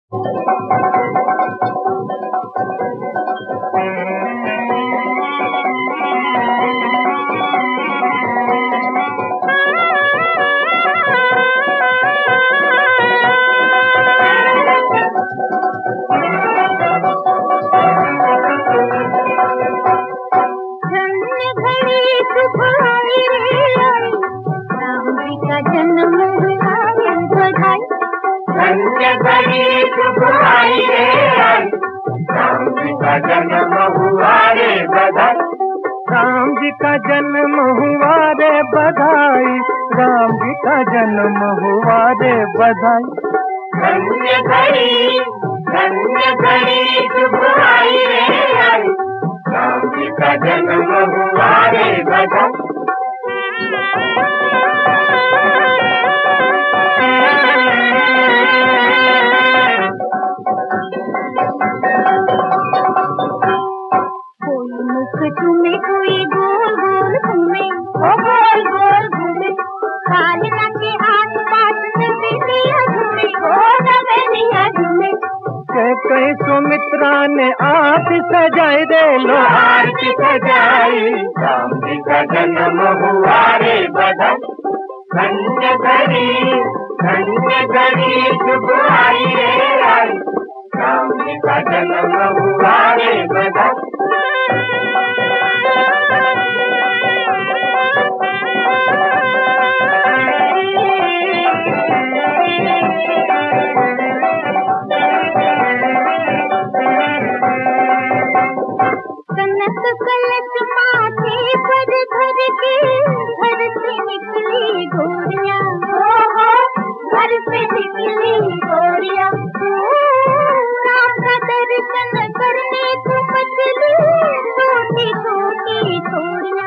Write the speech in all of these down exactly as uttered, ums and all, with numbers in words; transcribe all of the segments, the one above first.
धन्य घड़ी शुभ आई रे आई, राम जी का जन्म हुआ रे बधाई। राम जी का जन्म हुआ रे बधाई, राम जी का जन्म हुआ रे बधाई। धन्य घड़ी धन्य घड़ी शुभ आई रे आई, राम जी का जन्म हुआ रे बधाई। तुम्हें कोई गोल गोल घूमे, ओ गोल गोल घूमे, कालिया के हाथ पास नवेलिया झूमे, ओ नवेलिया झूमे। कई सुमित्रा ने आरती सजाई रे, लो आरती सजाई, राम जी का जन्म हुआ रे बधाई। धन्य घड़ी धन्य घड़ी शुभ आई रे आई, राम जी का जन्म हुआ रे बधाई। कनक कलश माथे पर धर के घर से निकली गोरिया, घर से निकली गोरिया। राम का दर्शन करने तुम चली, छोटी छोटी छोरिया,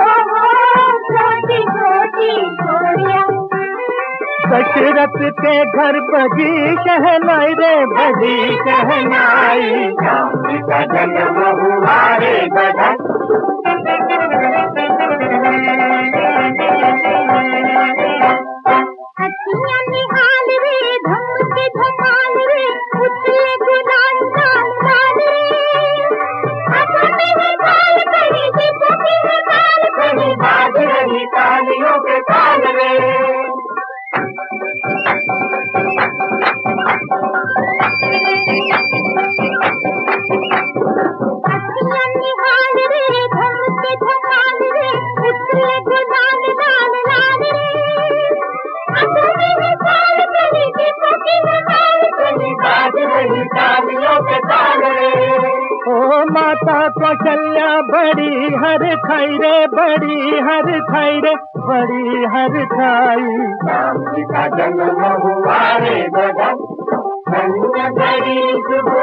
छोटी छोटी छोरिया। दशरथ के घर बजी शहनाई रे, बजी शहनाई, राम जी का जन्म हुआ रे बधाई। हथिया निहाल रे, धम के धमाल रे, उछले गुलाल लाल लाल रे। हाथों में है थाल बड़ी, दीपों की है थाल बड़ी, बाज रही तालियों के ताल रे। हथिया निहाल रे, धम के धमाल रे, उछले गुलाल लाल लाल रे। हाथों में है थाल बड़ी, दीपों की है थाल बड़ी, बाज रही तालियों के ताल रे। ओ माता कौशल्या बड़ी हर खाई रे, बड़ी हर खाई रे, बड़ी हर खाई। राम जी का जन्म हुआ रे बधाई। धन्य घड़ी शुभ